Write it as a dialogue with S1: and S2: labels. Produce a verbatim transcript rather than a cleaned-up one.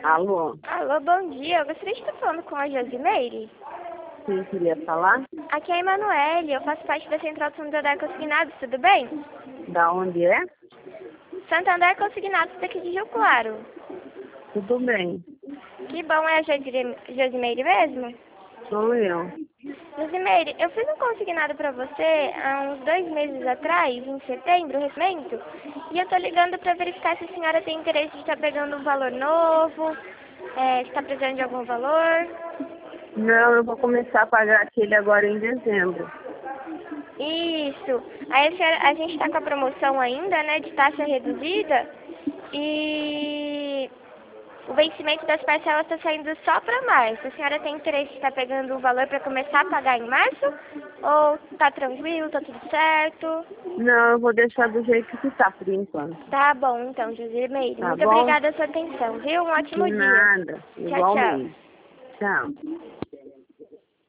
S1: Alô?
S2: Alô, bom dia. Eu gostaria de estar falando com a Josimeire.
S1: Quem queria falar?
S2: Aqui é a Emanuele, eu faço parte da Central de Santander Consignados, tudo bem?
S1: Da onde é?
S2: Santander Consignados daqui de Rio Claro.
S1: Tudo bem.
S2: Que bom, é a Josime- Josimeire mesmo?
S1: Sou eu.
S2: Josimeire, eu fiz um consignado para você há uns dois meses atrás, em setembro, recente, e eu tô ligando para verificar se a senhora tem interesse de estar pegando um valor novo, é, se está precisando de algum valor.
S1: Não, eu vou começar a pagar aquele agora em dezembro.
S2: Isso. Aí a, senhora, a gente está com a promoção ainda, né, de taxa reduzida, e o vencimento das parcelas está saindo só para março. A senhora tem interesse em estar pegando o valor para começar a pagar em março? Ou tá tranquilo, tá tudo certo?
S1: Não, eu vou deixar do jeito que tá por enquanto.
S2: Tá bom, então, Josimeire.
S1: Tá
S2: Muito
S1: bom?
S2: obrigada pela sua atenção, viu? Um ótimo
S1: De
S2: dia.
S1: nada.
S2: Tchau, tchau.
S1: Igualmente. Tchau.